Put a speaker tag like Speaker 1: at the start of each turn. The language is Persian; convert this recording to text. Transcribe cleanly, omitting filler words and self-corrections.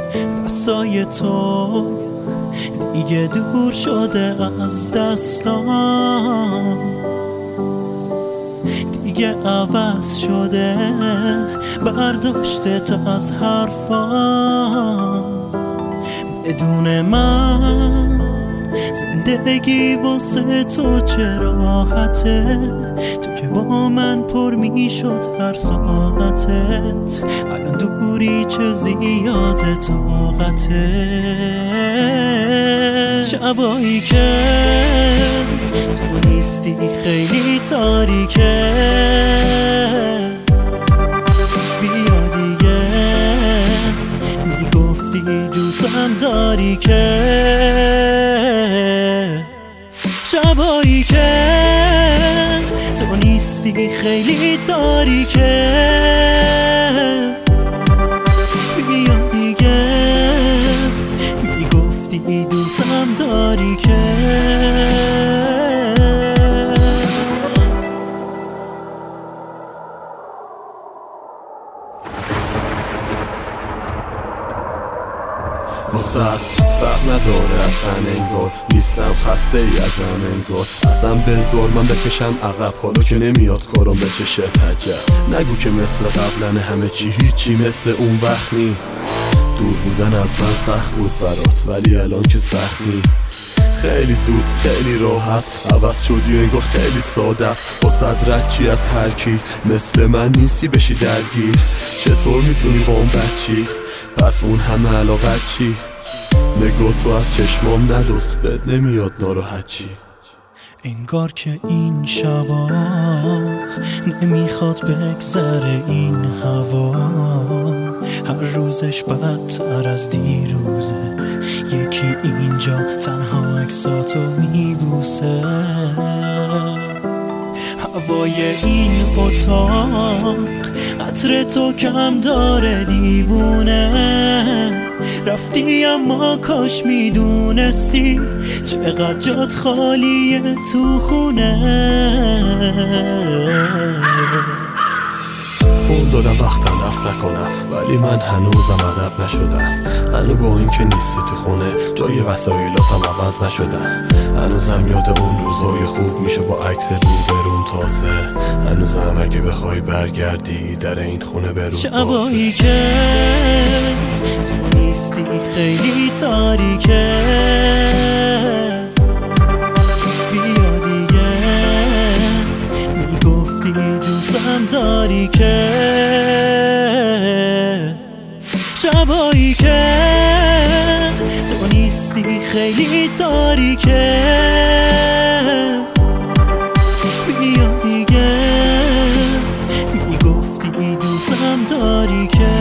Speaker 1: دستای تو دیگه دور شده از دستام، دیگه عوض شده برداشتت از حرفام. بدون من زندگی واسه تو چه راحته، تو که با من پر می شد هر ساعتت، الان دوری چه زیاده طاقته. شبایی که تو نیستی خیلی تاریکه، بیا دیگه میگفتی دوستم داری که. شبایی که تو نیستی خیلی تاریکه، بیا دیگه میگفتی دوستم داری که.
Speaker 2: واسه فرق نداره اصلا انگار نیستم خسته ای ازم انگار، اصلا به زور من بکشم عقب حالا که نمیاد کارم به چشت عجب. نگو که مثل قبلن همه چی هیچی مثل اون وقت نی. دور بودن از من سخت بود برات ولی الان که سخت نی. خیلی زود خیلی راحت عوض شدی و انگار خیلی ساده است. با صدرت چی از هر کی مثل من نیستی بشی درگیر. چطور میتونی با اون بچی پس اون همه علاقت چی؟ نگاه تو از چشمام ندست بد نمیاد ناراحت چی؟
Speaker 1: انگار که این شبا نمیخواد بگذره این هوا، هر روزش بدتر از دیروزه. یکی اینجا تنها عکساتو میبوسه، هوای این اتاق عطر تو کم داره دیوونه. رفتی اما کاش میدونستی چقدر جات خالیه تو خونه.
Speaker 2: قول دادم وقتم رفت نکنم ولی من هنوزم ادب نشدم. هنو با این که نیستی تو خونه جای وسایلاتم عوض نشدم. هنوزم یاد اون روزای خوب میشه با عکس روبرون تازه. هنوزم اگه بخوای برگردی در این خونه برون بازه.
Speaker 1: شبایی که تو نیستی خیلی تاریکه، بیا دیگه میگفتی دوستم داری که. شبایی که تو نیستی خیلی تاریکه، بیا دیگه میگفتی دوستم داری که.